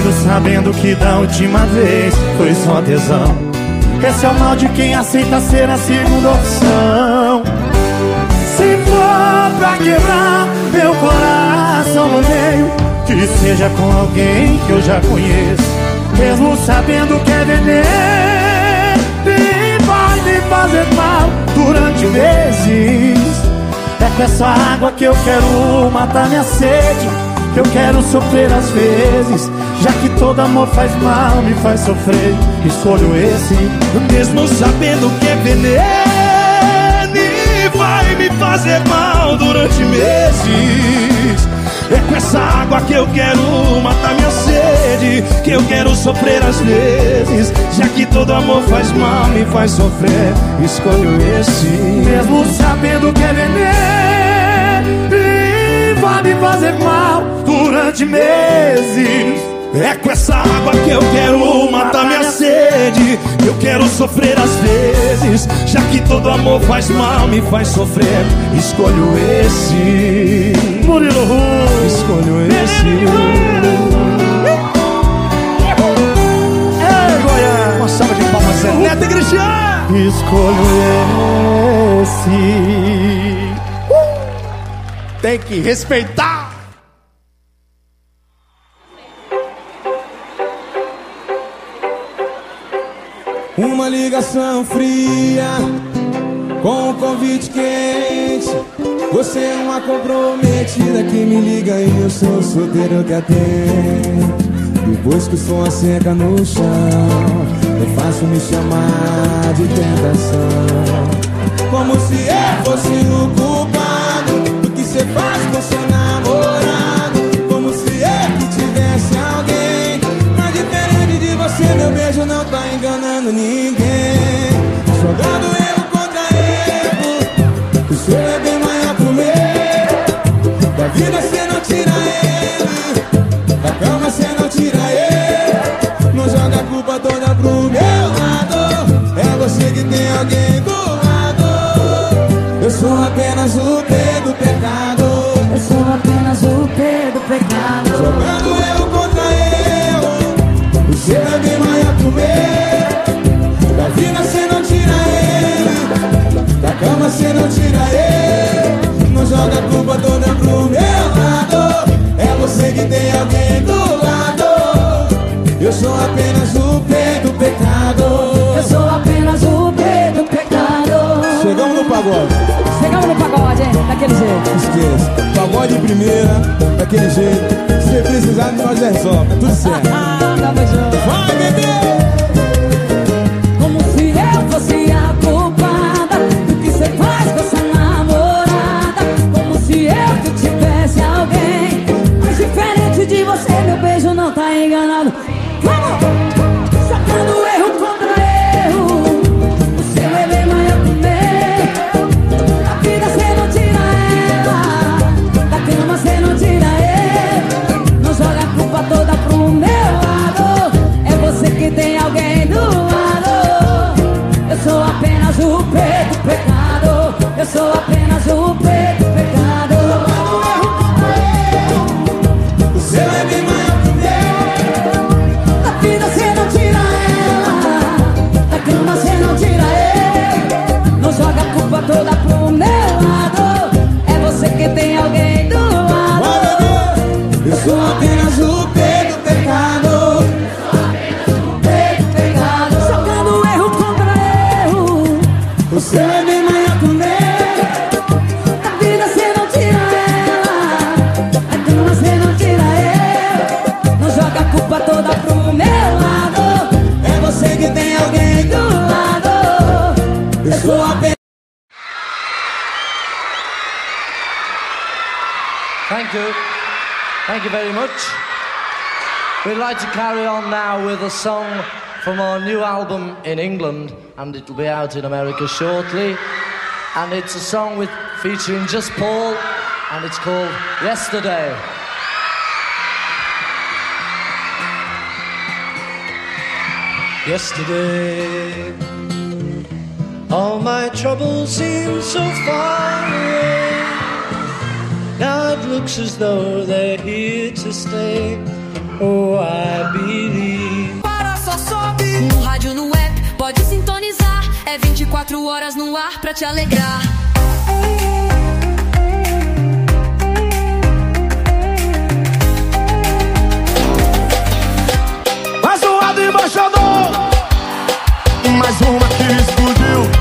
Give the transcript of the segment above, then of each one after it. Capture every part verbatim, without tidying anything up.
Mesmo sabendo que da última vez foi só tesão. Esse é o mal de quem aceita ser a segunda opção. Se for pra quebrar meu coração no meio, que seja com alguém que eu já conheço. Mesmo sabendo que é veneno e vai me fazer mal durante meses. É com essa água que eu quero matar minha sede, que eu quero sofrer às vezes. Já que todo amor faz mal, me faz sofrer, escolho esse. Mesmo sabendo que é veneno e vai me fazer mal durante meses. É com essa água que eu quero matar minha sede, que eu quero sofrer às vezes. Já que todo amor faz mal, me faz sofrer, escolho esse. Mesmo sabendo que é veneno e vai me fazer mal durante meses. É com essa água que eu quero matar minha sede, eu quero sofrer às vezes. Já que todo amor faz mal, me faz sofrer, escolho esse. Murilo Ru, escolho esse. Ei, Goiás, uma salva de palmas, Zé Neto e Cristiano. Escolho esse. uh! Tem que respeitar. Uma ligação fria com um convite quente. Você é uma comprometida que me liga e eu sou o solteiro que atende. Depois que o som seca no chão, é fácil me chamar de tentação. Como se eu fosse o culpado do que você faz com seu namorado. Como se eu que tivesse alguém. Mas diferente de você, meu beijo não tá enganando ninguém. Jogando erro contra erro, o seu é bem maior pro meu. Da vida cê não tira ele, da cama cê não tira ele. Não joga a culpa toda pro meu lado, é você que tem alguém do lado. Eu sou apenas o P do pecado. Eu sou apenas o P do pecado. Jogando erro contra erro, o seu é bem maior pro meu. Da vida cê não tira ele, da cama cê não tira ele. Não joga a culpa toda pro meu lado, é você que tem alguém do lado. Eu sou apenas o P do pecado. Eu sou apenas o P do pecado. Chegamos no pagode. Chegamos no pagode, hein? Daquele jeito. Esqueça, pagode de primeira, daquele jeito. Se precisar, nós resolve, tá tudo certo. Ah, tamo junto. Vai, bebê! Como se eu fosse a culpada do que você faz com essa namorada. Como se eu que tivesse alguém. Mas diferente de você, meu beijo não tá enganado. Vamos! Sacando erro contra erro, o seu é bem maior que o meu. Da vida cê não tira ela, da cama cê não tira ele. Não joga a culpa toda pro meu lado, é você que tem alguém do lado. Eu sou apenas o P do pecado. Eu sou apenas o P do pecado. O seu é bem maior que o meu. Da vida cê não tira ela, da cama cê não tira ele. Não joga a culpa toda pro meu lado, é você que tem alguém do lado. Eu sou apenas o P do pecado. P do pecado. Jogando erro contra erro, O seu é bem maior que o meu. da vida cê não tira ela, da cama cê não tira ele. Não joga a culpa toda pro meu lado, É você que tem alguém do lado. Eu sou apenas. Thank you. Thank you very much. We'd like to carry on now with a song from our new album in England, and it'll be out in America shortly. And it's a song with featuring just Paul, and it's called Yesterday. Yesterday, all my troubles seem so far away. Now it looks as though they're here to stay. Oh, I believe. Para, só sobe. No rádio, no app, pode sintonizar. É vinte e quatro horas no ar pra te alegrar. Mais um lado embaixador, mais uma que explodiu.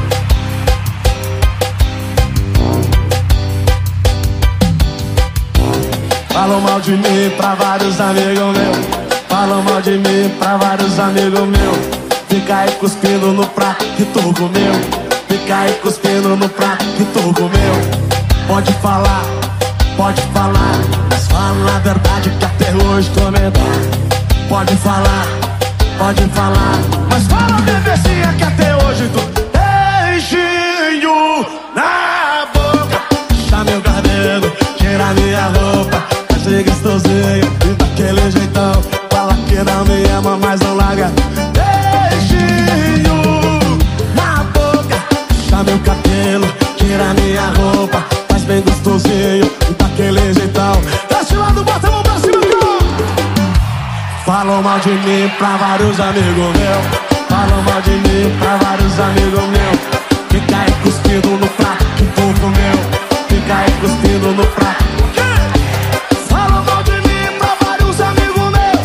Falam mal de mim pra vários amigos meus. Falam mal de mim pra vários amigos meus. Fica aí cuspindo no prato que tu comeu. Fica aí cuspindo no prato que tu comeu. Pode falar, pode falar, mas fala a verdade que até hoje tô medado. Pode falar, pode falar, mas fala bebezinha que até hoje tu beijinho na boca. Puxa meu cabelo, tira minha roupa, faz ser gostosinho e daquele jeitão. Fala que não me ama, mas não larga. Beijinho na boca, puxa meu cabelo, tira minha roupa, faz bem gostosinho e daquele jeitão. Desse lado, bota a mão pra cima, cara. Falam mal de mim pra vários amigos meus. Falam mal de mim pra vários amigos meus. Fica aí cuspindo no prato que tu comeu. Fica aí cuspindo no prato. Falam mal de mim pra vários amigos meus.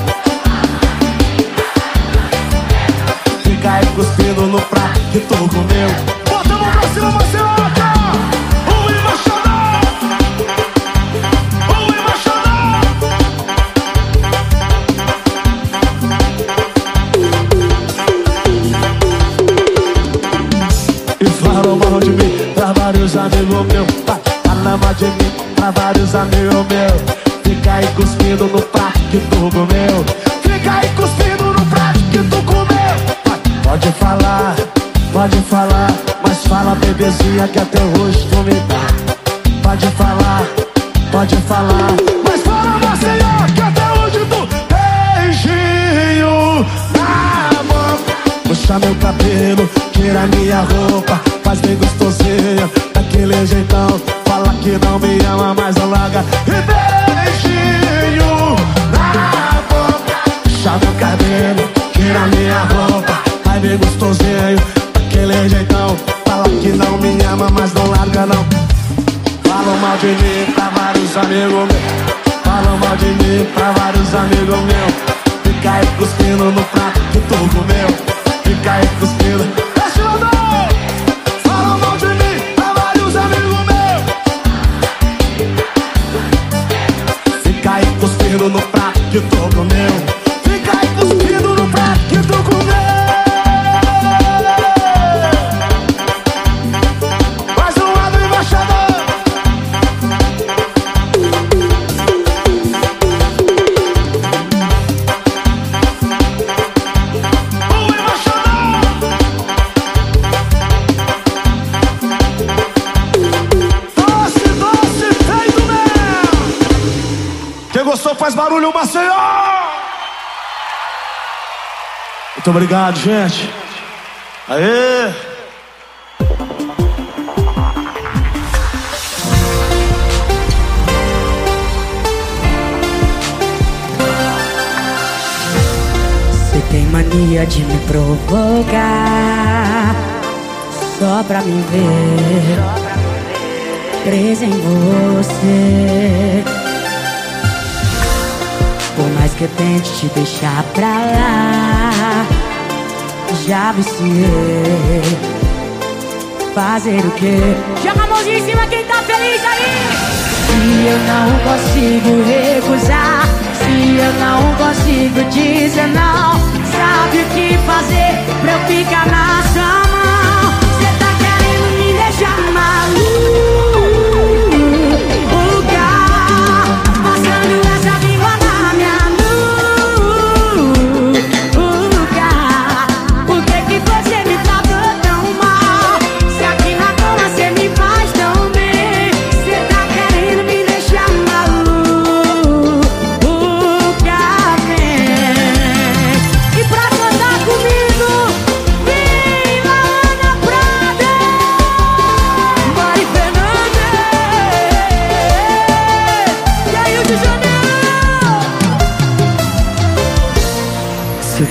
Fica aí cuspindo no prato que tu comeu. Bota a mão pra cima, Marcelo. O embaixador, o embaixador. E falam mal de mim pra vários amigos meus. Fala mal de mim pra vários amigos meus. Fica aí cuspindo no prato que tu comeu. Fica aí cuspindo no prato que tu comeu. Pode falar, pode falar, mas fala bebezinha que até hoje tu me dá. Pode falar, pode falar, mas fala Maceió que até hoje tu beijinho na boca. Puxa meu cabelo, tira minha roupa, faz bem gostosinha, daquele jeitão. Fala que não me ama, mas não larga. E beijinho na boca. Puxa meu cabelo, tira minha roupa, faz bem gostosinho, daquele jeitão. Fala que não me ama, mas não larga não. Falam mal de mim pra vários amigos meus. Falam mal de mim pra vários amigos meus. Fica aí cuspindo no prato que tu comeu. Fica aí cuspindo. Deixa eu dar. Falam mal de mim pra vários amigos meus. Fica aí cuspindo no prato que tu comeu. Fica aí cuspindo no prato que tu comeu. Mais um lado embaixador. Gostou, faz barulho, Maceió! Muito obrigado, gente. Aê! Você tem mania de me provocar só pra me ver presa em você. Por mais que eu tente te deixar pra lá, já viciei. Fazer o quê? Joga a mãozinha em cima quem tá feliz aí! Se eu não consigo recusar, se eu não consigo dizer não, sabe o que fazer pra eu ficar na sua mão? Cê tá querendo me deixar maluco. E pra cantar comigo, vem lá!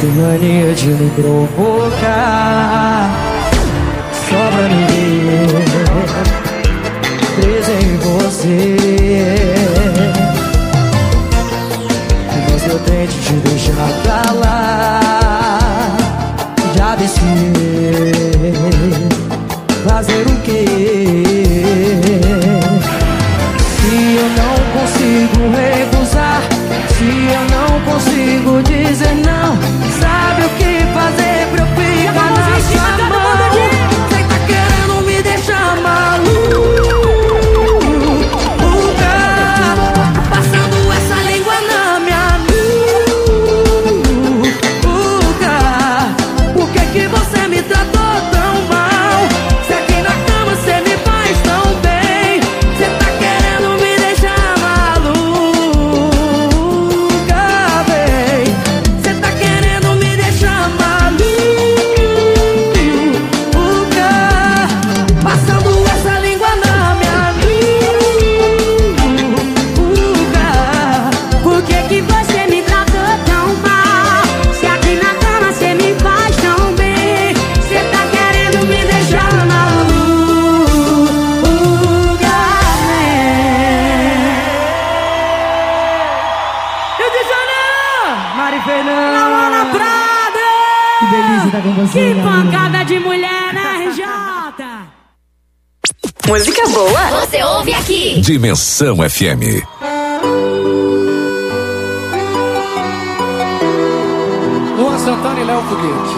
tem mania de me provocar só pra me ver presa em você. Mas eu tento te deixar pra lá, já decidi fazer o quê? Se eu não consigo recusar, se eu não consigo dizer não, sabe o que fazer pra eu ficar na sua mão? Cê tá querendo me deixar maluca, passando essa língua na minha nuca. Por que que você me tratou tão mal? Se aqui na cama cê me faz tão bem, cê tá querendo me deixar maluca, véi. Cê tá querendo me deixar maluca, passando essa língua na minha nuca. Por que que você me tratou tão mal? Se aqui na cama cê me faz tão bem, cê tá querendo me deixar maluca, Rio de Janeiro, Mari Fernanda, Ana Prada! que delícia tá com você, Que minha pancada de mulher, né, R J? Música boa, você ouve aqui. Dimensão F M. Luan Santana e Léo Foguete.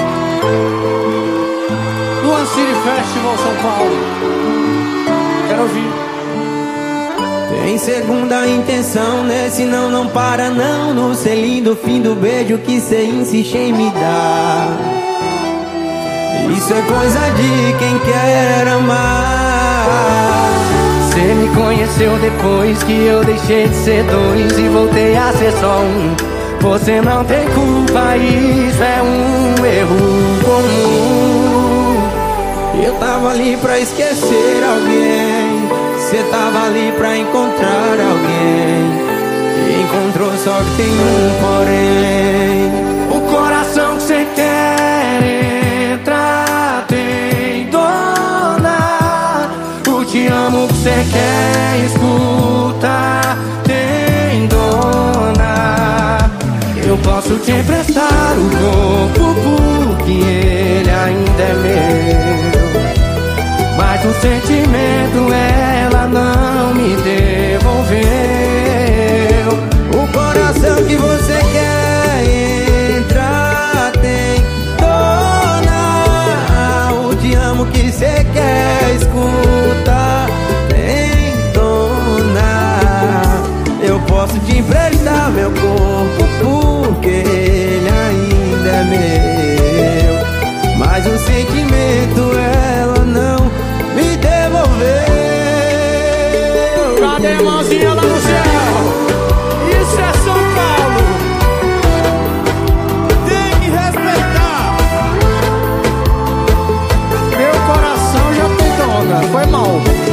Luan City Festival São Paulo. Quero ouvir. Tem segunda intenção, né? Senão não para não. No selinho do fim do beijo que cê insiste em me dar. Isso é coisa de quem quer amar. Cê me conheceu depois que eu deixei de ser dois e voltei a ser só um. Você não tem culpa, isso é um erro comum. Eu tava ali pra esquecer alguém, cê tava ali pra encontrar alguém, e encontrou só que tem um porém. O coração que cê quer entrar tem dona. O te amo que cê quer escutar tem dona. Eu posso te emprestar o corpo porque ele ainda é meu, mas o sentimento ela não me devolveu. O coração que você quer entrar tem dona. O te amo que cê quer escutar tem dona. Eu posso te emprestar meu corpo porque ele ainda é meu, mas o sentimento ela não me devolveu. Cadê a mãozinha lá no céu? Isso é São Paulo. Tem que respeitar. Meu coração já tem dona. Foi mal.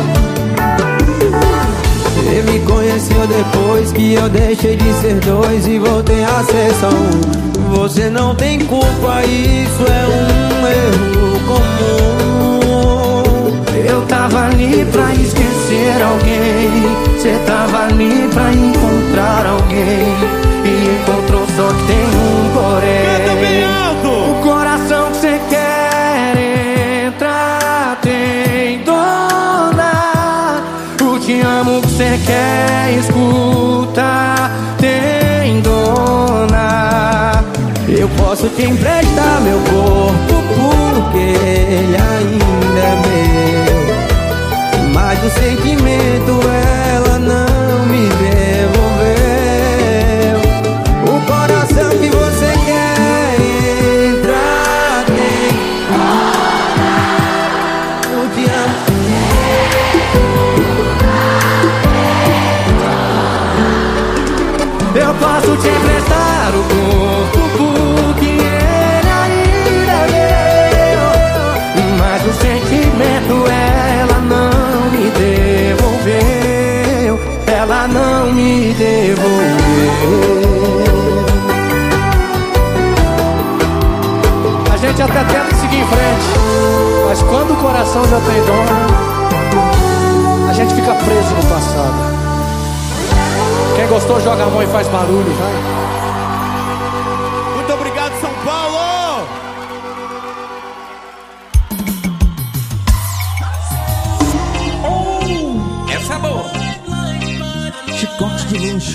Você me conheceu depois que eu deixei de ser dois e voltei a ser só um. Você não tem culpa, isso é um erro comum. Eu tava ali pra esquecer alguém, cê tava ali pra encontrar alguém, e encontrou só que tem um porém. O coração que cê quer entrar tem dona. O te amo que cê quer escutar tem dona. Eu posso te emprestar meu corpo porque ele ainda é meu, mas o sentimento ela não me devolveu. O coração que você quer entrar tem eu te amo. Eu posso te emprestar o corpo porque ele ainda é meu, mas o sentimento ela não me devolveu. Ela não me devolveu. gente até tenta seguir em frente, mas quando o coração já tem dono, a gente fica preso no passado. Quem gostou, joga a mão e faz barulho, vai. Muito obrigado, São Paulo! Oh, essa é boa. Chicote de luxo.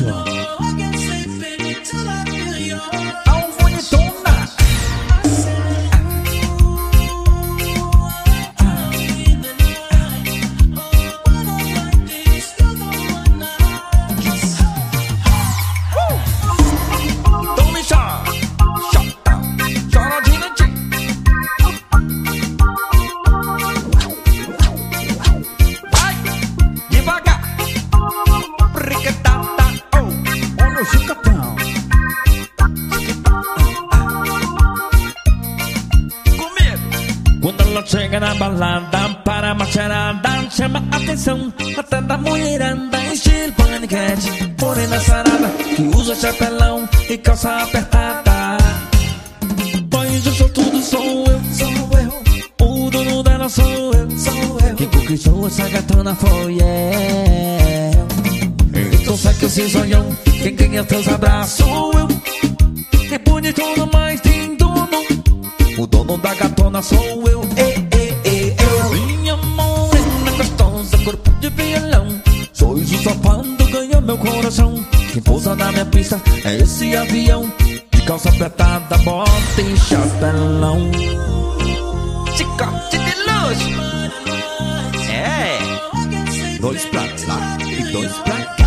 Chega na balada para uma charada, chama a atenção até da mulherada, estilo paniquete, morena sarada, que usa chapelão e calça apertada. Pois eu sou tudo, sou eu, sou eu, o dono dela sou eu, sou eu. Quem conquistou essa gatona foi eu. Então sai que eu sei sonhão, quem ganha teus abraços sou eu. É bonito, mas tem dono, o dono da gatona sou eu. Ei, ei, ei, eu. Minha morena gostosa, corpo de violão, sorriso safado ganha meu coração. Quem pousa na minha pista é esse avião, de calça apertada, bota e chapelão. Chicote de luxo. É. Dois pra lá e dois pra cá.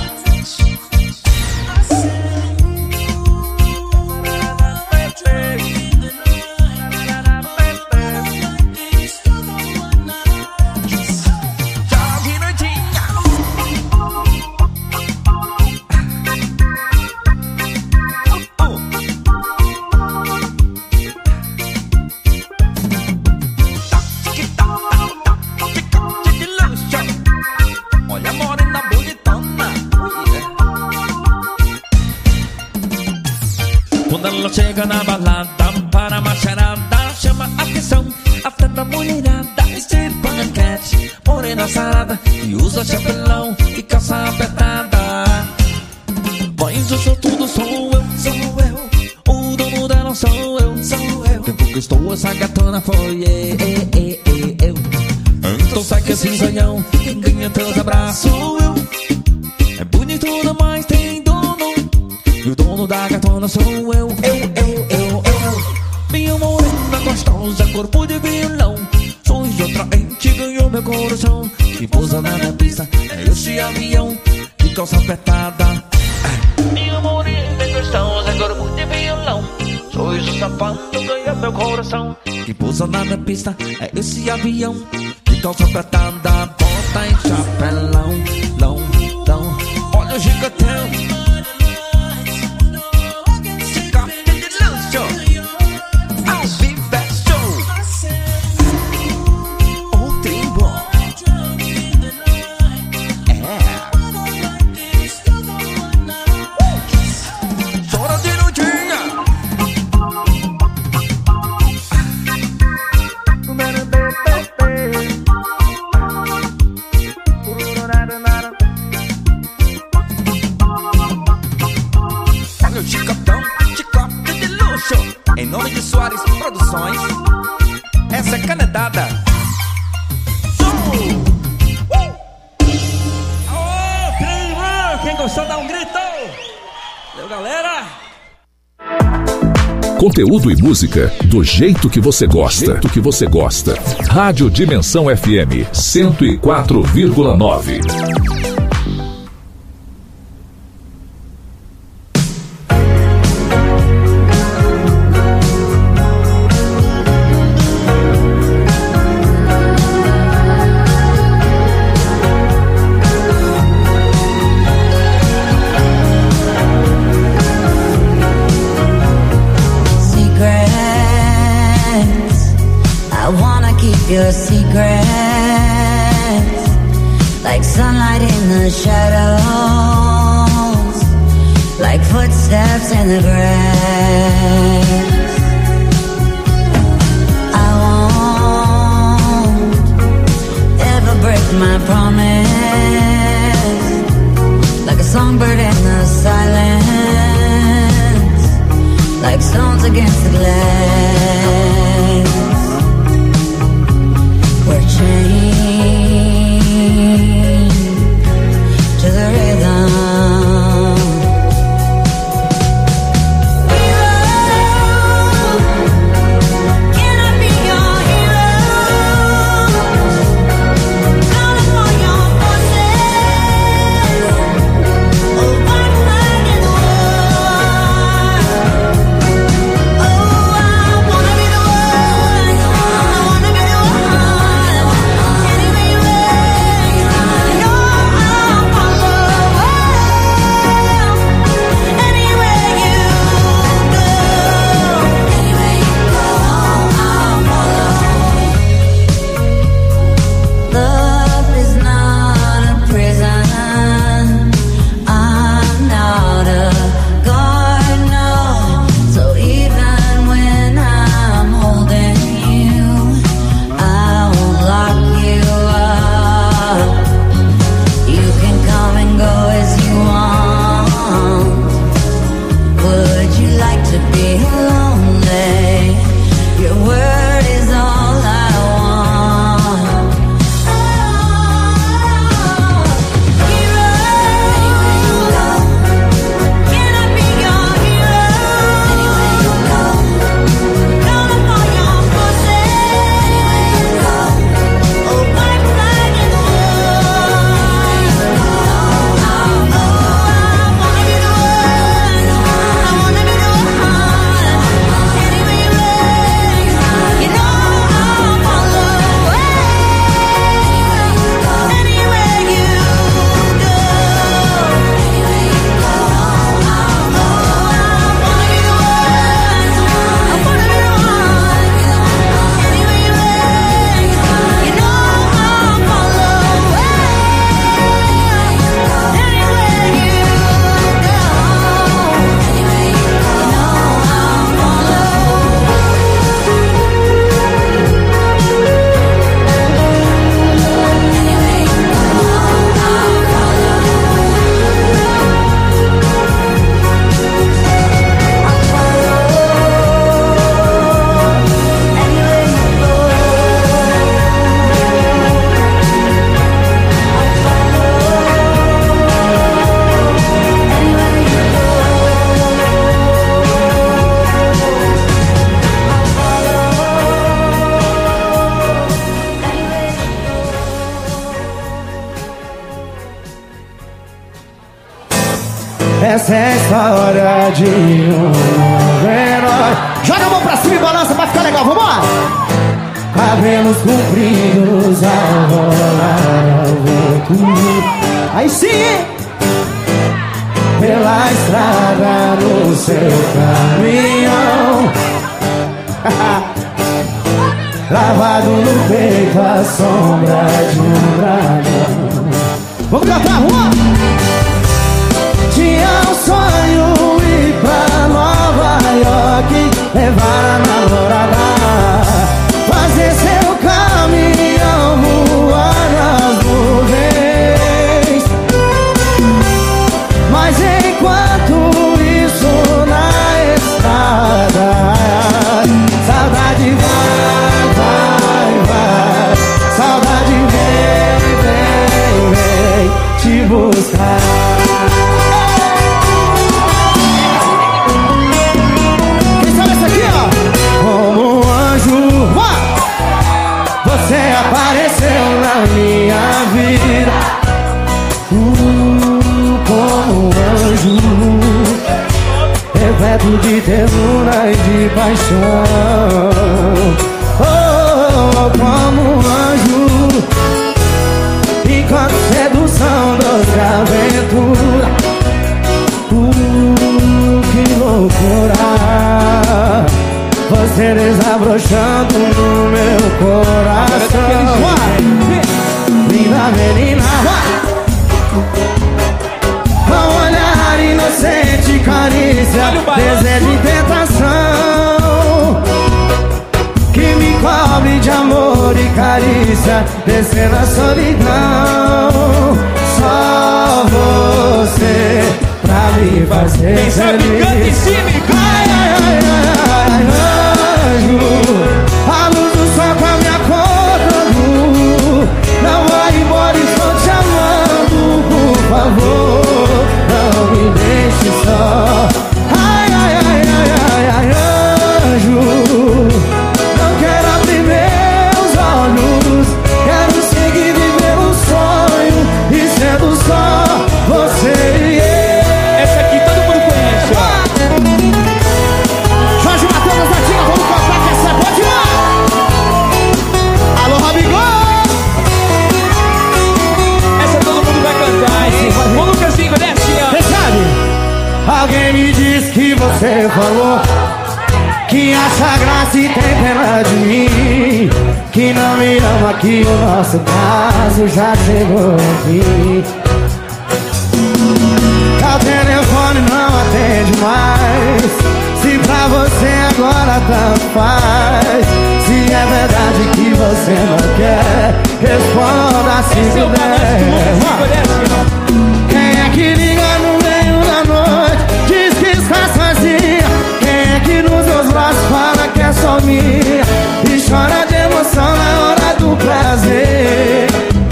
Chega na balada para a macharada, chama a atenção até da mulherada, estilo paniquete, morena sarada, e usa chapelão e calça apertada. Mas eu sou tudo, sou eu, sou eu, o dono dela sou eu, sou eu. Quem conquistou essa gatona foi eu, eu. Então sai que esse sonhão, quem ganha teus abraços sou eu. É bonito, mas tem dono, e o dono da gatona sou eu, eu, eu, eu, eu. Minha morena gostosa, corpo de violão, sorriso atraente, ganhou meu coração. Que pousa na minha pista é esse avião, de calça apertada. Minha morena gostosa, corpo de violão, sorriso safado ganha meu coração. Que pousa na minha pista é esse avião, de calça apertada, bota em chapelão, lão, lão. Olha o gigantão. Em nome de Soares Produções, essa é canetada. Uh! Oh, quem gostou dá um grito. Valeu, galera. Conteúdo e música do jeito que você gosta. Do jeito que você gosta. Rádio Dimensão F M cento e quatro vírgula nove. Your secrets, like sunlight in the shadows, like footsteps in the grass. is my promise, like a songbird in the silence, like stones against the glass. We're chained to the rhythm. Essa é a história de um herói. Joga a mão pra cima e balança pra ficar legal, vambora! Cabelos compridos ao rolar ao vento. Aí sim! Pela estrada no seu caminhão. Lavado no peito a sombra de um dragão. Vamos cantar, rua! Tinha um sonho ir pra Nova York, levar a namorada, fazer seu caminhão voar nas nuvens. Mas enquanto isso na estrada, saudade vai, vai, vai, saudade vem, vem, vem te buscar. Você apareceu na minha vida, uh, como um anjo, repleto de ternura e de paixão. Oh, como um anjo, enquanto sedução, doce aventura. Uh, que loucura, você desabrochando no meu coração. Linda menina, com olhar inocente, carícia, desejo e tentação, que me cobre de amor e carícia, descer na solidão. Só você pra me fazer quem sabe feliz. canta em cima e ai, ai, ai, ai, ai, anjo, a luz do sol com a minha cor da luz. Não vai embora, estou te amando, por favor, não me deixe só. Ai, ai, ai, ai, ai, ai, anjo, não quero abrir meus olhos, quero seguir viver um sonho e sendo só você e eu. Essa aqui todo mundo conhece, ó. Jorge Matheus, Natinha, vamos cantar que essa é boa demais. Alô, Rabigol! Essa todo mundo vai cantar, hein? Ô, Lucasinho, desce, ó. Quem sabe? Alguém me disse que você falou que acha graça e tem pena de mim, que não me ama, que o nosso caso já chegou aqui. O telefone não atende mais, se pra você agora tanto faz. Se é verdade que você não quer, responda se puder. Quem é que liga no meio da noite, diz que está sozinha? Quem é que nos seus braços fala que é só minha e chora de emoção na hora do prazer?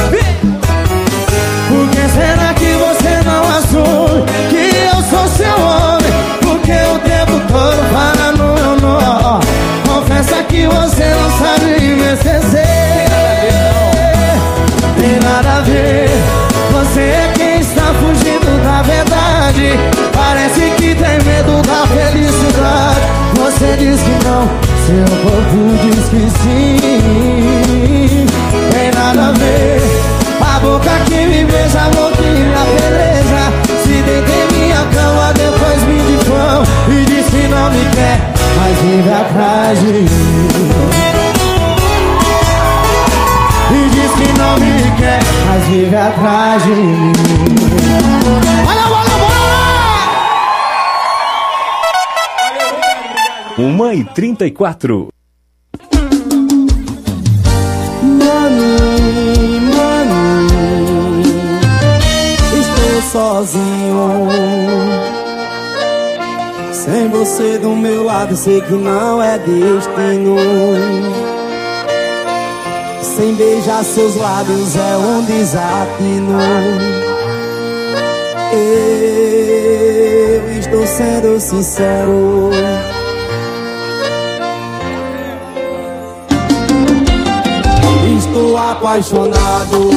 Por que será que você não assume que eu sou seu homem? Porque o tempo todo para no meu nó. Confessa que você não sabe me esquecer. Tem nada a ver, você é quem está fugindo da verdade. Parece que tem medo da felicidade. Você diz que não, seu corpo diz que sim. Tem nada a ver, a boca que me beija, a boca que me apedreja. Se deita em minha cama, depois me difama e diz que não me quer, mas vive atrás de mim. E diz que não me quer, mas vive atrás de mim. Olha a bola, bola! uma e trinta e quatro. Mami, mami, estou sozinho. Sem você do meu lado, sei que não é destino. Sem beijar seus lábios é um desatino. Eu estou sendo sincero. Estou apaixonado.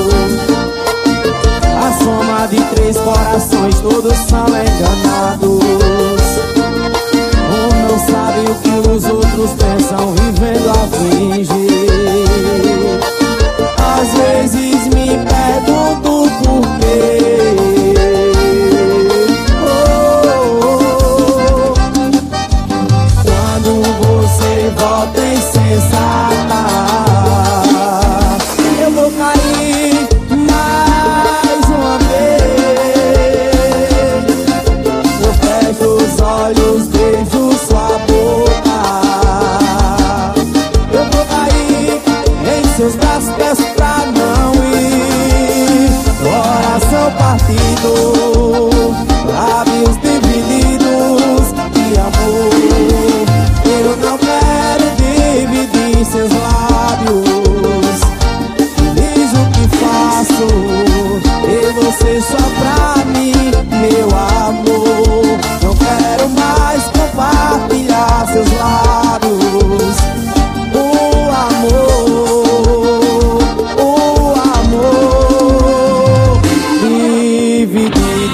A soma de três corações, todos são enganados. Um não sabe o que os outros pensam, vivendo a fingir. Às vezes me pergunto por quê. Oh, oh, oh. Quando você volta insensata, eu vou cair mais uma vez. Eu fecho os olhos, beijo sua boca. Eu vou cair em seus braços, peço pra não ir. Coração partido, lábios divididos de amor. Eu não quero dividir seus lábios. Diz o que faço, e você só pra mim, meu amor. Não quero mais compartilhar seus lábios. O amor, o amor dividido.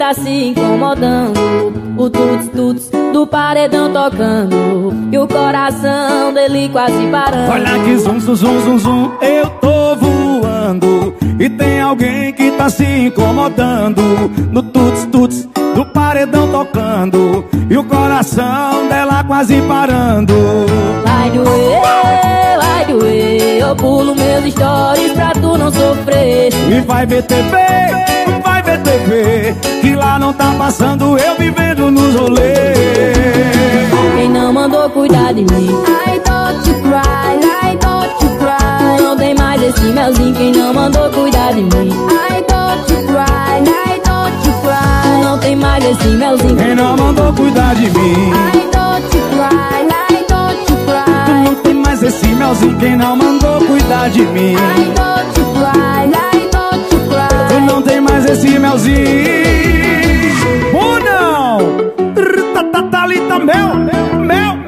tá se incomodando. O tuts tuts do paredão tocando e o coração dele quase parando. Olha que zum, zum, zum, zum, zum, eu tô voando e tem alguém que tá se incomodando. No tuts tuts do paredão tocando e o coração dela quase parando. Vai doer, vai doer, eu pulo meus stories pra tu não sofrer. E vai ver T V, vai ver T V, que lá não tá passando eu vivendo nos rolês. Quem não mandou cuidar de mim? I don't you cry, I don't you cry. Tu não tem mais esse melzinho. Quem não mandou cuidar de mim? I don't you cry, I don't you cry. Tu não tem mais esse melzinho. Quem não mandou cuidar de mim? I don't you cry, I don't you cry. Tu não tem mais esse melzinho. Quem não mandou cuidar de mim? I don't you cry, I don't you cry. Tu não tem mais esse melzinho. Ou não? Thalita, mel, mel, mel.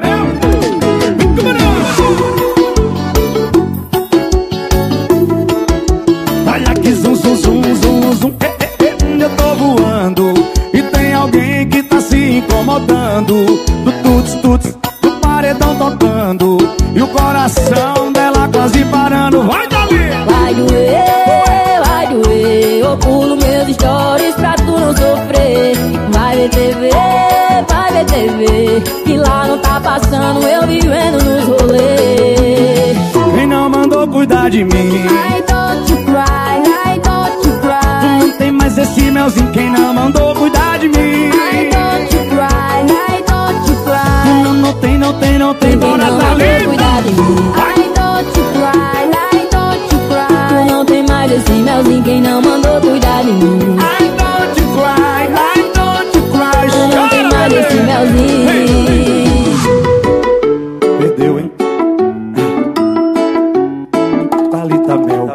Olha que zum, zum, zum, zum, zum. É, é, é, eu tô voando e tem alguém que tá se incomodando. Do tuts, tuts, do paredão tocando e o coração dela quase parando. Vai, Dali! Vai doer, vai doer, eu pulo meus stories pra tu não sofrer. Vai ver T V, vai ver T V, que lá não tá passando eu vivendo nos rolês. Quem não mandou cuidar de mim? I don't you cry, I don't you cry. Tu não tem mais esse melzinho. Quem não mandou cuidar de mim? I don't you cry, I don't you cry. Tu não, não tem, não tem, não tem. Quem não mandou cuidar de mim? I don't you cry, I don't you cry. Tu não tem mais esse melzinho. Quem não mandou cuidar de mim? I don't you cry, I don't you cry. Tu não tem mais esse melzinho. Perdeu, hein? Thalita, mel.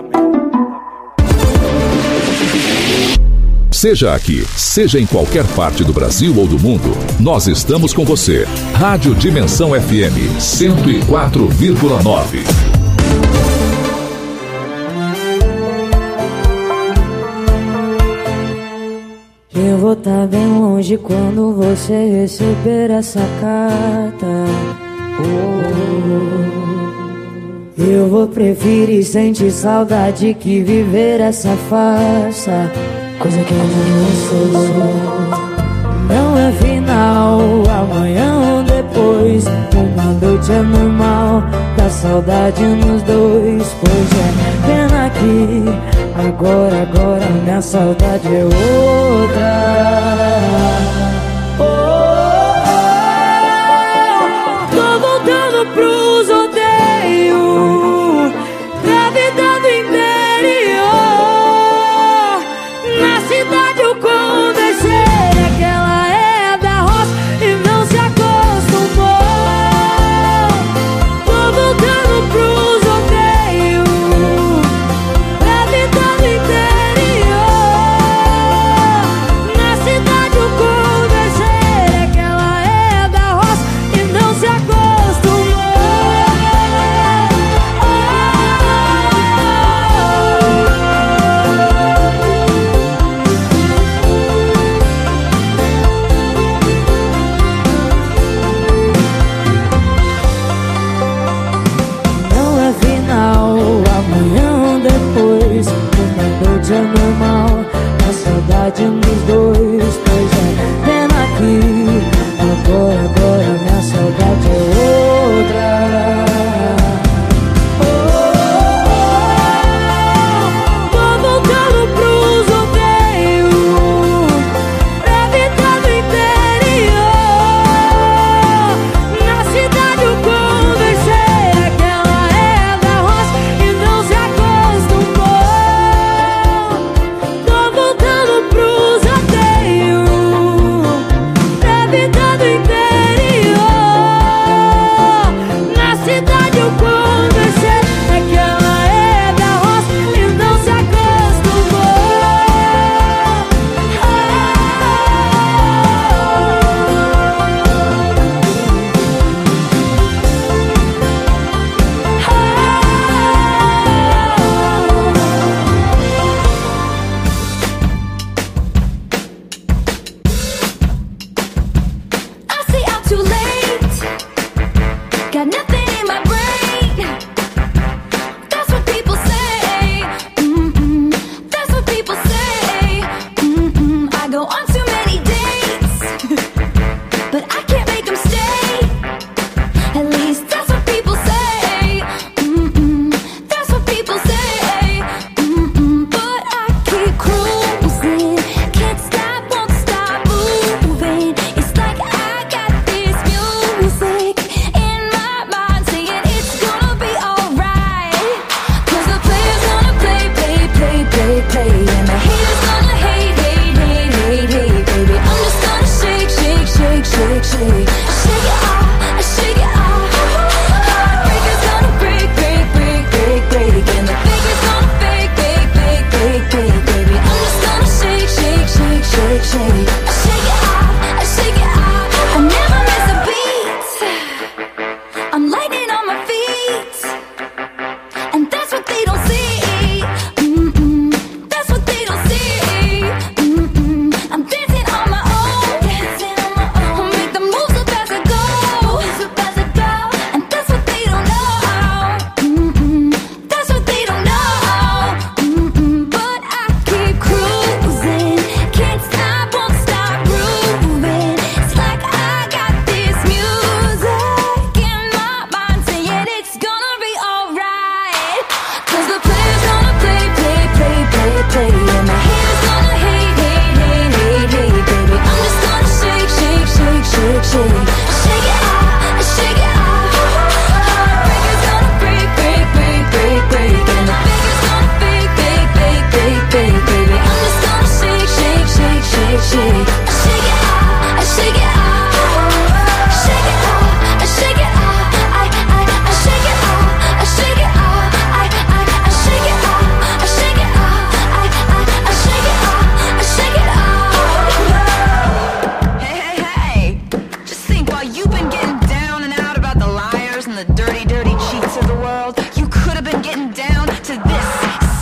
Seja aqui, seja em qualquer parte do Brasil ou do mundo, nós estamos com você. Rádio Dimensão F M cento e quatro vírgula nove. Eu vou tá bem longe quando você receber essa carta. Oh. Eu vou preferir sentir saudade que viver essa farsa, coisa que eu não sou. Não é final, amanhã ou depois. Uma noite é normal, dá saudade nos dois. Pois é, pena que agora, agora minha saudade é outra. Oh, oh, oh. Tô voltando pros rodeios, pra vida do interior. Na cidade eu conversei, aquela é da roça e não se acostumou. Tô voltando pros rodeios, pra vida do interior. Na cidade eu conversei, aquela é da roça e não se acostumou. Amanhã ou depois, uma noite é normal, a saudade nos dois. Pois é, pena que agora, agora minha saudade é outra. Pra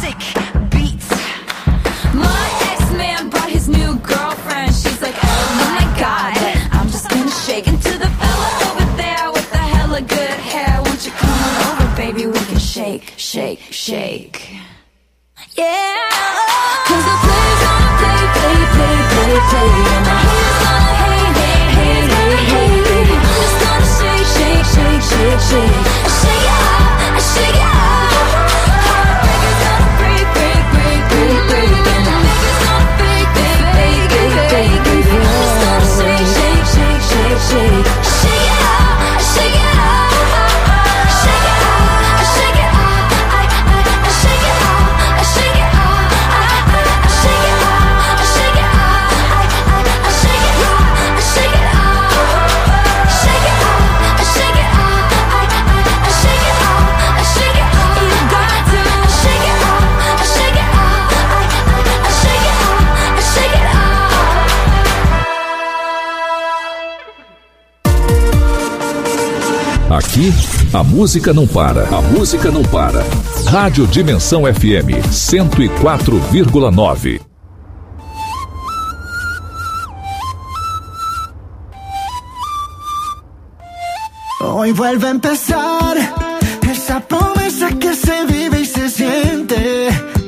sick beats. My ex-man brought his new girlfriend. She's like, oh my god, I'm just gonna shake into the fella over there with the hella good hair. Won't you come on over, baby? We can shake, shake, shake. Yeah, cause the play's gonna play, play, play, play, play. And the haters gonna hate, hate, hate, hate, hate, baby. I'm just gonna shake, shake, shake, shake, shake. I shake it out, I shake it out. Heartbreakers gonna break, break, break, break, break. And the makers gonna fake, fake, fake, fake, fake, baby. I'm just gonna shake, shake, shake, shake, shake. I shake it out, I shake it out. Shake it out, I shake it out. I, I, I shake it out, I shake it out. Aqui, a música não para. A música não para. Rádio Dimensão F M cento e quatro vírgula nove. Hoy vuelve a empezar esa promesa que se vive y se siente.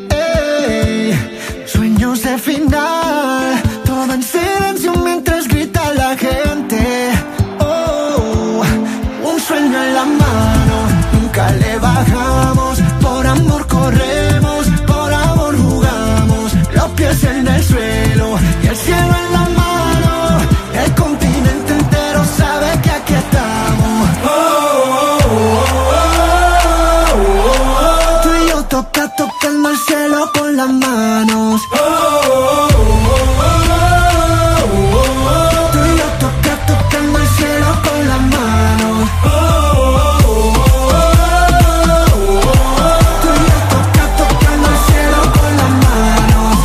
Ey, sueños de final, todo en silencio mientras grita la gente. Oh, un sueño en la mano, nunca le bajamos. Por amor corremos, por amor jugamos. Los pies en el suelo y el cielo en la mano. El continente entero sabe que aquí estamos. Tú y yo toca, tocando el cielo con las manos. Tú y yo toca, tocando el cielo con las manos. Tú y yo toca, tocando el cielo con las manos.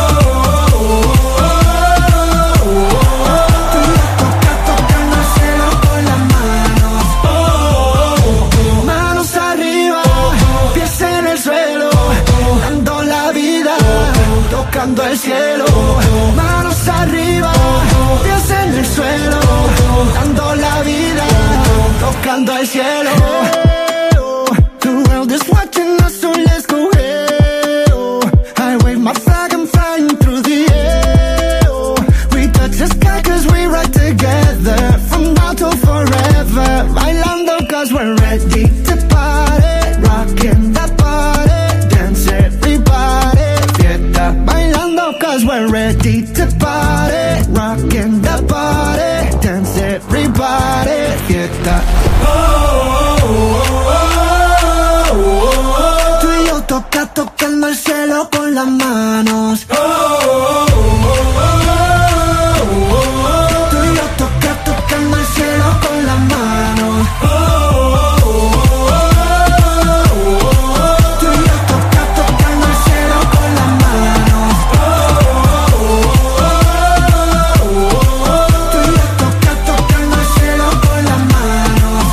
Tú y yo toca, tocando el cielo con las manos. Manos arriba, pies en el suelo, dando la vida, tocando el cielo. Manos arriba, pies en el suelo, dando la vida, tocando el cielo. The world is watching us, so let's go hell. I wave my flag, I'm flying through the air. We touch the sky cause we ride together, from now till forever. Bailando cause we're ready to party, rocking the party, dance everybody, fiesta. Bailando cause we're ready to party, rocking the party, dance everybody, fiesta. Tú y yo toca, tocando el cielo con las manos. Tú y yo toca, tocando el cielo con las manos. Tú y yo toca, tocando el cielo con las manos. Tú y yo toca, tocando el cielo con las manos.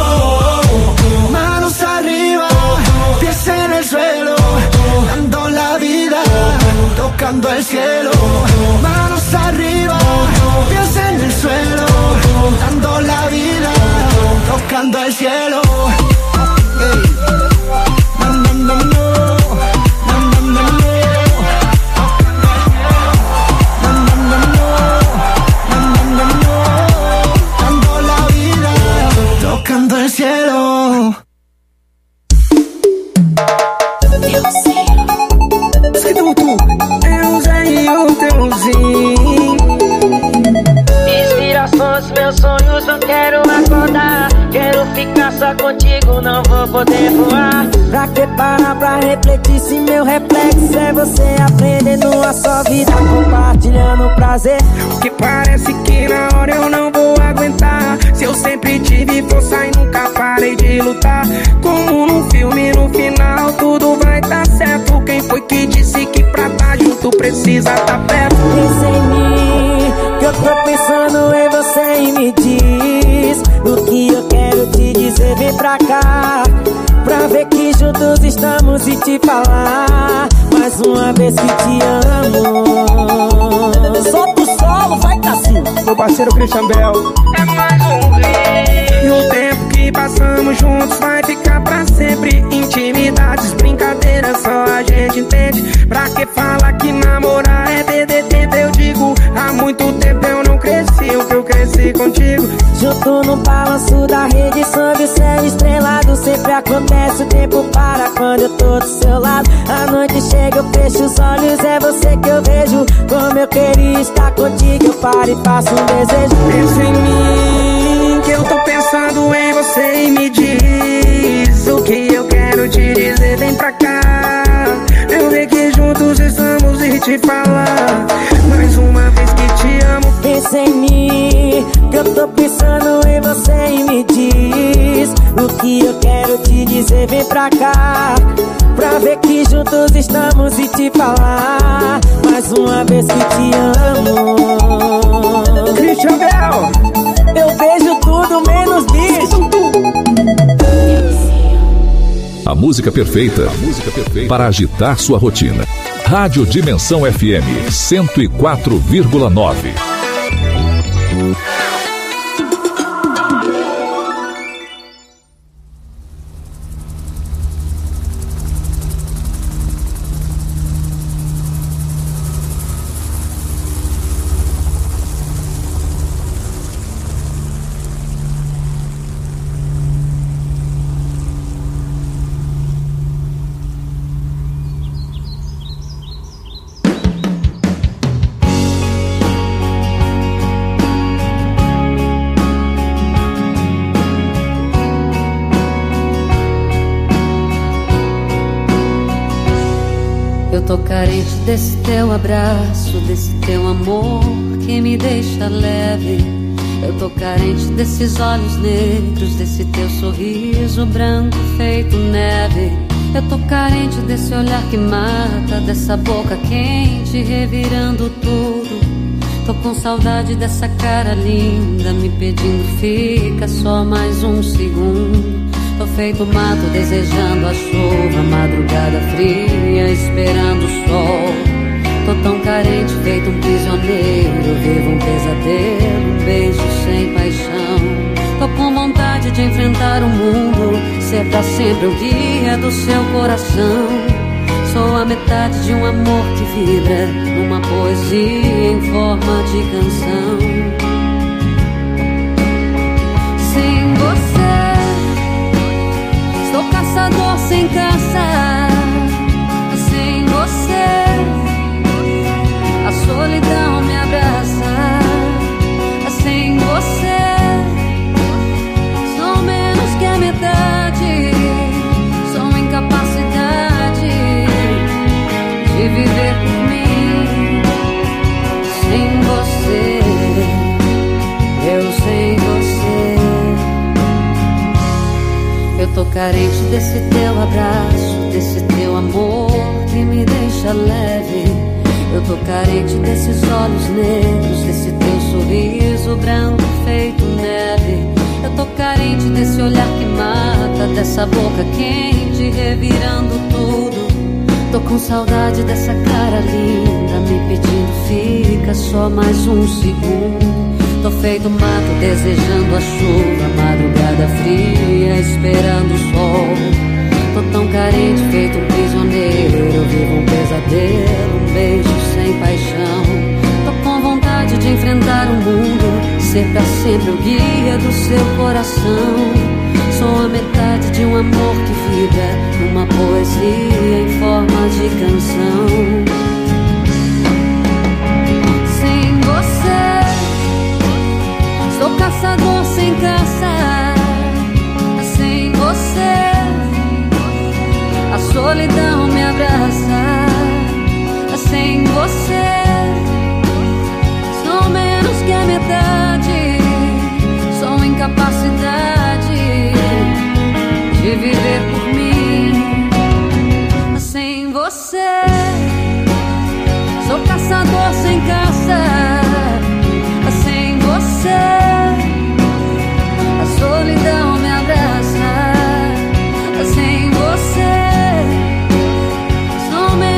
Manos arriba, pies en el suelo, dando la vida, tocando el cielo. Manos arriba, pies en el suelo, dando la vida, tocando el cielo. Hey. No, no, no, no. No, no, no, no. No, no, no, no. No, no, no, no. Dando la vida, tocando el cielo. Inspirações, meus sonhos, não quero acordar. Quero ficar só contigo, não vou poder voar. Pra que parar pra refletir se meu reflexo é você aprendendo a sua vida, compartilhando prazer. Que parece que na hora eu não vou aguentar. Se eu sempre tive força e nunca parei de lutar. Como num filme, no final tudo vai dar certo. Quem foi que disse que pra tá junto precisa tá perto? Pensa em mim, que eu tô pensando em você e me diz o que eu quero te dizer, vem pra cá, pra ver que juntos estamos e te falar mais uma vez que te amo. Solta o solo, vai Cassinho. Meu parceiro Christian Bell. É mais um rei. E o tempo que passamos juntos vai ficar pra sempre. Intimidades, brincadeiras, só a gente entende. Pra que fala que namorar é perder tempo? Eu digo, há muito tempo eu não cresci o que eu cresci contigo. Junto no balanço da rede, sob o céu estrelado. Sempre acontece, o tempo para quando eu tô do seu lado. A noite chega, eu fecho os olhos, é você que eu vejo. Como eu queria estar contigo, eu paro e faço um desejo. Penso em mim, que eu tô pensando em você. E me diz o que eu quero te dizer, vem pra cá. Eu ver que juntos estamos e te falar mais uma vez que te amo. Pensa em mim, que eu tô pensando em você. E me diz o que eu quero te dizer, vem pra cá. Pra ver que juntos estamos e te falar mais uma vez que te amo. Christian Bell. Eu vejo tudo menos bicho. A música perfeita, a música perfeita para agitar sua rotina. Rádio Dimensão F M cento e quatro vírgula nove. Tô carente desse teu abraço, desse teu amor que me deixa leve. Eu tô carente desses olhos negros, desse teu sorriso branco feito neve. Eu tô carente desse olhar que mata, dessa boca quente revirando tudo. Tô com saudade dessa cara linda me pedindo fica só mais um segundo. Tô feito mato desejando a chuva, madrugada fria esperando o sol. Tô tão carente feito um prisioneiro, vivo um pesadelo, um beijo sem paixão. Tô com vontade de enfrentar o mundo, ser pra sempre o guia do seu coração. Sou a metade de um amor que vibra numa poesia em forma de canção. Sem você sou caçador sem caça. Sem você a solidão me abraça. Sem você sou menos que a metade. Sou incapacidade de viver por mim. Sem você, eu sem você. Eu tô carente desse teu abraço, desse teu amor que me deixa leve. Eu tô carente desses olhos negros, desse teu sorriso branco feito neve. Eu tô carente desse olhar que mata, dessa boca quente revirando tudo. Tô com saudade dessa cara linda me pedindo fica só mais um segundo. Tô feito mato desejando a chuva, madrugada fria esperando o sol. Tô tão carente feito um prisioneiro, eu vivo um pesadelo, um beijo sem paixão. Tô com vontade de enfrentar o mundo, ser pra sempre o guia do seu coração. Sou a metade de um amor que vibra numa poesia em forma de canção. Sem você sou caçador sem caça. Sem você a solidão me abraça. Sem você sou menos que a metade. Sou incapacidade de viver por mim. Sem você sou caçador sem caça. Sem você a solidão me abraça. Sem você sou menos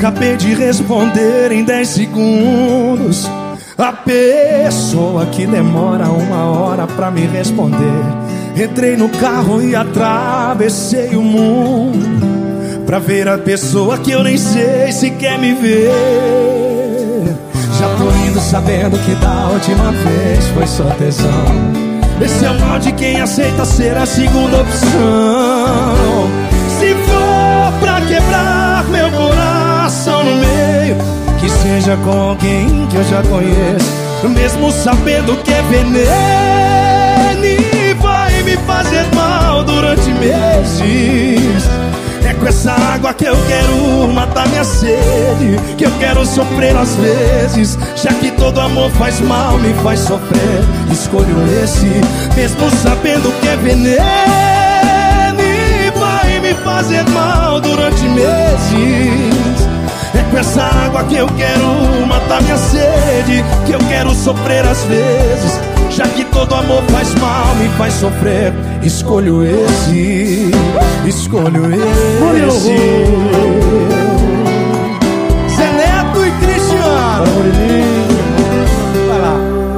acabei de responder em dez segundos. A pessoa que demora uma hora pra me responder. Entrei no carro e atravessei o mundo pra ver a pessoa que eu nem sei se quer me ver. Já tô indo sabendo que da última vez foi só tesão. Esse é o mal de quem aceita ser a segunda opção. Se for pra quebrar meu coração no meio, que seja com alguém que eu já conheço, mesmo sabendo que é veneno e vai me fazer mal durante meses. É com essa água que eu quero matar minha sede, que eu quero sofrer às vezes, já que todo amor faz mal, me faz sofrer. Escolho esse, mesmo sabendo que é veneno e vai me fazer mal durante meses. É com essa água que eu quero matar minha sede, que eu quero sofrer às vezes, já que todo amor faz mal, me faz sofrer. Escolho esse, escolho esse. Zé Neto e Cristiano. Vai lá.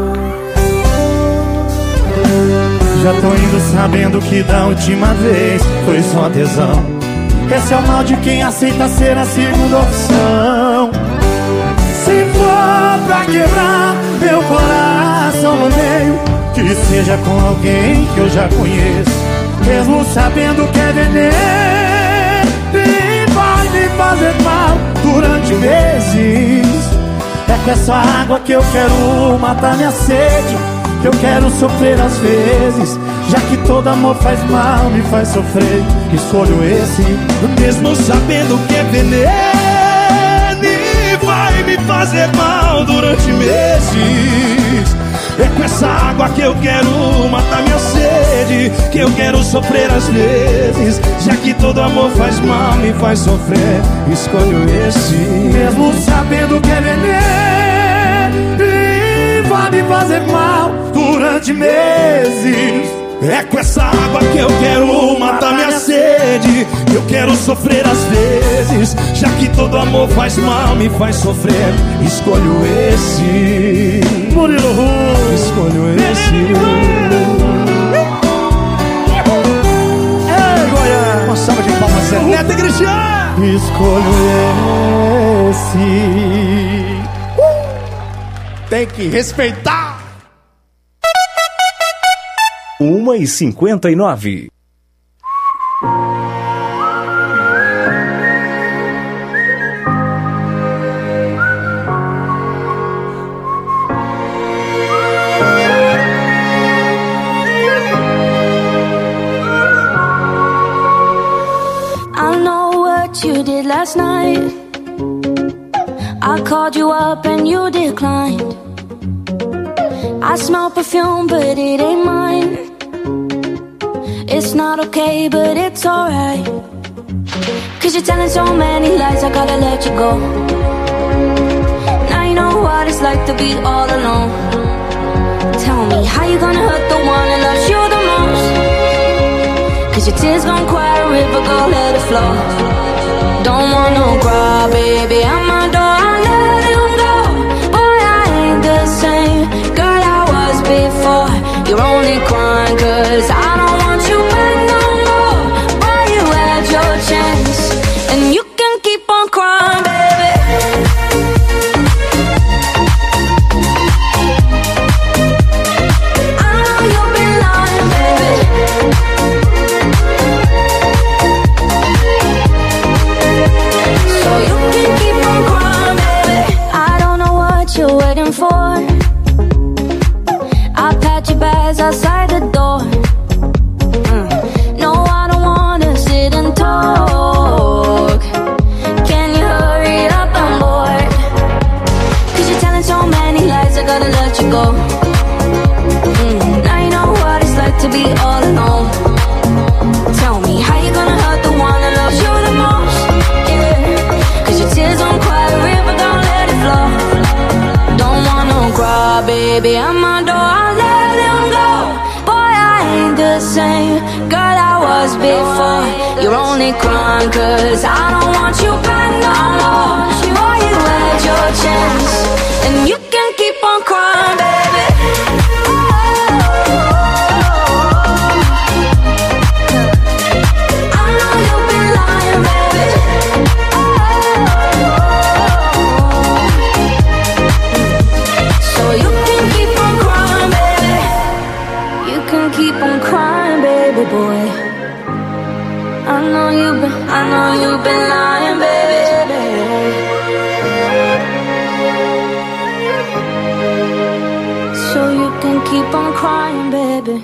Já tô indo sabendo que da última vez foi só tesão. Esse é o mal de quem aceita ser a segunda opção. Se for pra quebrar meu coração no meio, que seja com alguém que eu já conheço, mesmo sabendo que é veneno e vai me fazer mal durante meses. É com essa água que eu quero matar minha sede, que eu quero sofrer às vezes, já que todo amor faz mal, me faz sofrer. Escolho esse, mesmo sabendo que é veneno e vai me fazer mal durante meses. É com essa água que eu quero matar minha sede, que eu quero sofrer às vezes, já que todo amor faz mal, me faz sofrer. Escolho esse, mesmo sabendo que é veneno e vai me fazer mal durante meses. É com essa água que eu quero matar minha sede, eu quero sofrer às vezes, já que todo amor faz mal, me faz sofrer. Escolho esse, Murilo Ru, escolho esse. Ei, Goiás, uma salva de palmas, Zé Neto e Cristiano. Escolho esse. uh! Tem que respeitar. Uma e cinquenta e nove. I know what you did last night. I called you up and you declined. I smell perfume, but it ain't mine. It's not okay, but it's alright. Cause you're telling so many lies, I gotta let you go. Now you know what it's like to be all alone. Tell me, how you gonna hurt the one that loves you the most? Cause your tears gon' cry a river, go let it flow. Don't want no cry, baby, I'm my door, I let him go. Boy, I ain't the same girl I was before. You're only crying cause I don't want you back no more. Boy, you had your chance and you can keep on crying, baby. I know you've been lying, baby. So you can keep on crying, baby. I don't know what you're waiting for. I pat your bags outside the door. Mm. No, I don't wanna sit and talk. Can you hurry up? I'm bored. Cause you're telling so many lies, I gotta let you go. Mm. Now you know what it's like to be all alone. Tell me, how you gonna hurt the one that loves you the most? Yeah. Cause your tears don't cry, the river don't let it flow. Don't wanna cry, baby, I'm my door, I let him go. Boy, I ain't the the same girl I was before. You're only crying cause I don't want you back no more. Boy, you had your chance and you can keep on crying, baby. I know you've been lying, baby. So you can keep on crying, baby. You can keep on crying, baby boy. I know you've been, I know you've been lying, baby. So you can keep on crying, baby.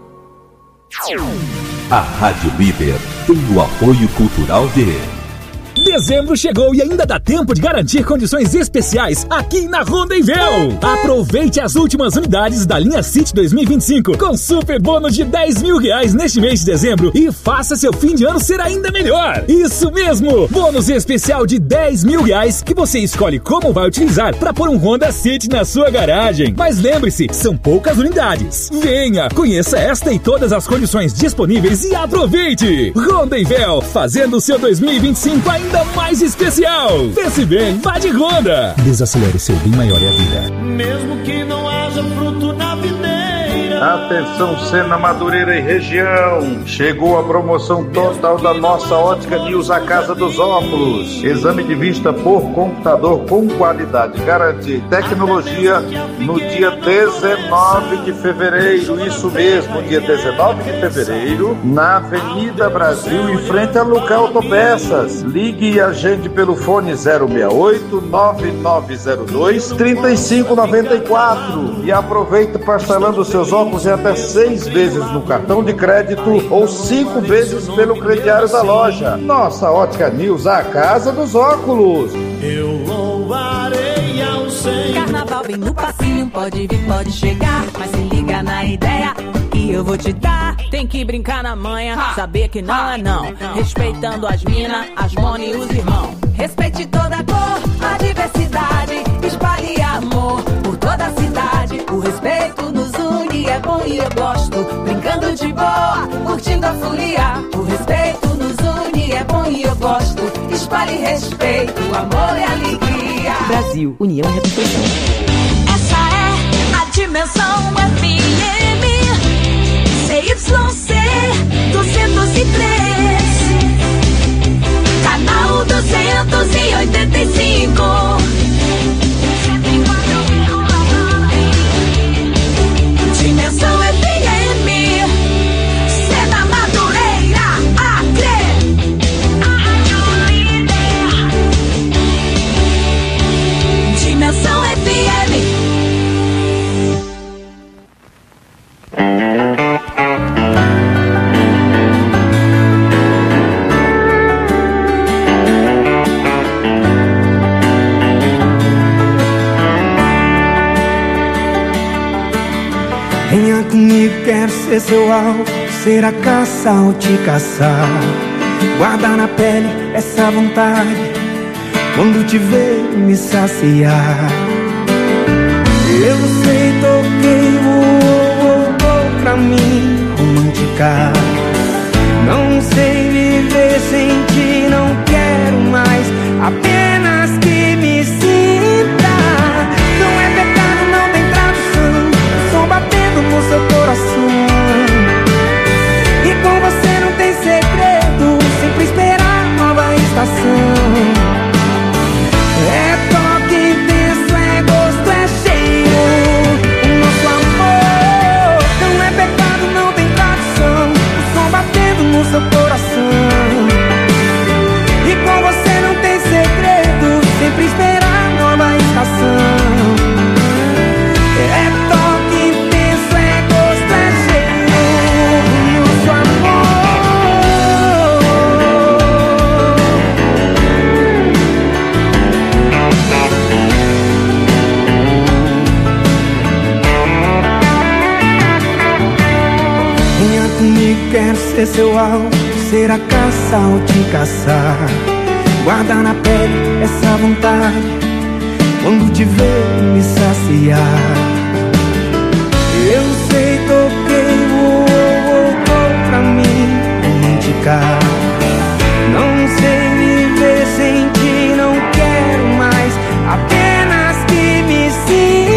A Rádio Líder tem o apoio cultural de... Dezembro chegou e ainda dá tempo de garantir condições especiais aqui na Rondenvel. Aproveite as últimas unidades da linha City dois mil e vinte e cinco com super bônus de dez mil reais neste mês de dezembro e faça seu fim de ano ser ainda melhor. Isso mesmo! Bônus especial de dez mil reais que você escolhe como vai utilizar para pôr um Honda City na sua garagem. Mas lembre-se, são poucas unidades. Venha, conheça esta e todas as condições disponíveis e aproveite! Rondenvel, fazendo o seu dois mil e vinte e cinco ainda ainda mais especial. Pense bem, vá de Honda. Desacelere, seu bem maior é a vida. Mesmo que não haja fruto na videira. Atenção, Sena, Madureira e região. Chegou a promoção total da nossa Ótica News, a Casa dos Óculos. Exame de vista por computador com qualidade, garantia e tecnologia no dia dezenove de fevereiro. Isso mesmo, dia dezenove de fevereiro, na Avenida Brasil, em frente a Lucar Autopeças. Ligue e agende pelo fone zero seis oito, nove nove zero dois, três cinco nove quatro e aproveite parcelando seus óculos em até seis vezes no cartão de crédito ou cinco vezes pelo crediário da loja. Nossa Ótica News, a Casa dos Óculos. Eu louvarei ao Senhor. Carnaval vem no passinho, pode vir, pode chegar, mas se liga na ideia que eu vou te dar. Tem que brincar na manha, saber que não é não. Respeitando as minas, as mona e os irmãos. Respeite toda a cor, a diversidade. Espalhe amor por toda a cidade. O respeito nos une, é bom e eu gosto. Brincando de boa, curtindo a folia. O respeito nos une, é bom e eu gosto. Espalhe respeito, amor e alegria. Brasil, União e Representação. Essa é a Dimensão F M C Y C duzentos e três, canal duzentos e oitenta e cinco. Dimensão F M, Sena, Madureira, Acre. Dimensão F M. Venha comigo, quero ser seu alvo, ser a caça ou te caçar. Guardar na pele essa vontade, quando te ver me saciar. Eu sei, toquei, voou, voltou pra mim romântica. Não sei viver sem ti, não quero mais, apenas que me sinta. Não é pecado, não tem tradução, o som batendo no seu coração. E com você não tem segredo, sempre esperar nova estação. É toque intenso, é gosto, é cheiro, o nosso amor. Não é pecado, não tem tradução, o som batendo no seu coração. E com você não tem segredo, sempre esperar nova estação. É toque intenso, é gosto, é cheiro, o nosso amor. Venha comigo, quero ser seu alvo, ser a caça ou te caçar. Guarda na pele essa vontade, quando te ver me